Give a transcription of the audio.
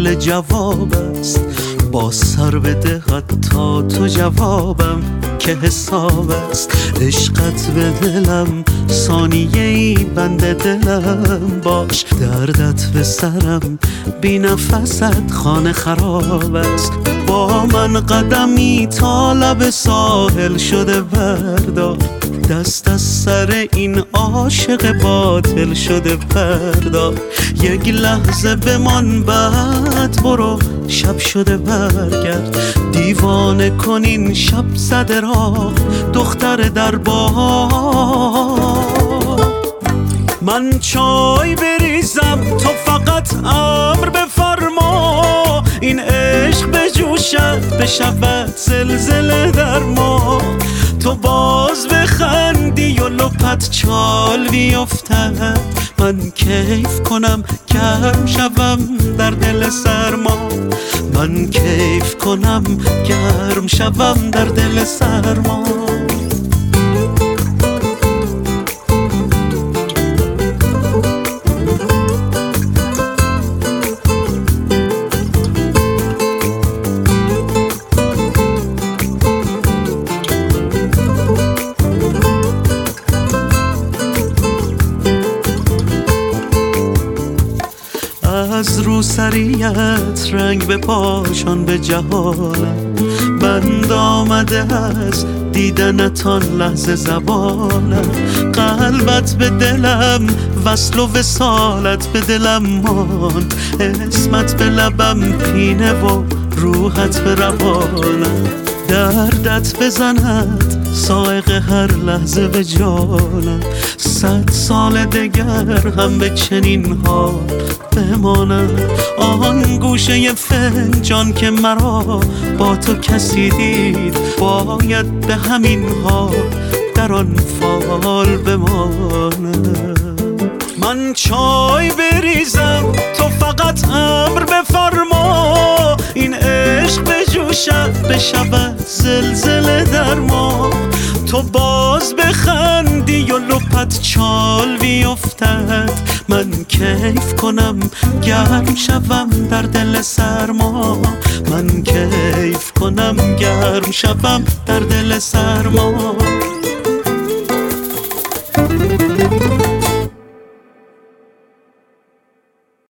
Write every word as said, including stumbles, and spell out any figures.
محل جواب است. با سر بده حتی تو جوابم که حساب است. عشقت به دلم ثانیه ای بنده دلم باش. دردت به سرم بی نفست خانه خراب است. با من قدمی تا لب ساحل شده بردار. دست از سر این عاشق باطل شده بردار. یک لحظه بمان بعد برو شب شده برگرد. دیوانه کنین شب زده را دختر در بار. من چای بریزم تو فقط امر بفرما. این عشق بجوشد بشود زلزله در ما. تو باز بخندی و لپت چال بیفتد. من کیف کنم گرم شوم در دل سرما. من کیف کنم گرم شوم در دل سرما. از روسریت رنگ به پاشان به جهالم. بند آمده از دیدنتان لحظه زبانم. قلبت به دلم وصل و وصالت به دلم ماند. اسمت به لبم پینه و روحت به روانم. دردت بزند سائق هر لحظه به جانم. صد سال دگر هم به چنین حال بمانم. آن گوشه فنجان که مرا با تو کسی دید باید به همین حال در آن فال بمانم. من چای بریزم تو فقط امر بفرما. این عشق بجوشد بشود زلزله در ما. تو باز بخندی و لپت چال بیفتد. من کیف کنم گرم شوم در دل سرما. من کیف کنم گرم شوم در دل سرما.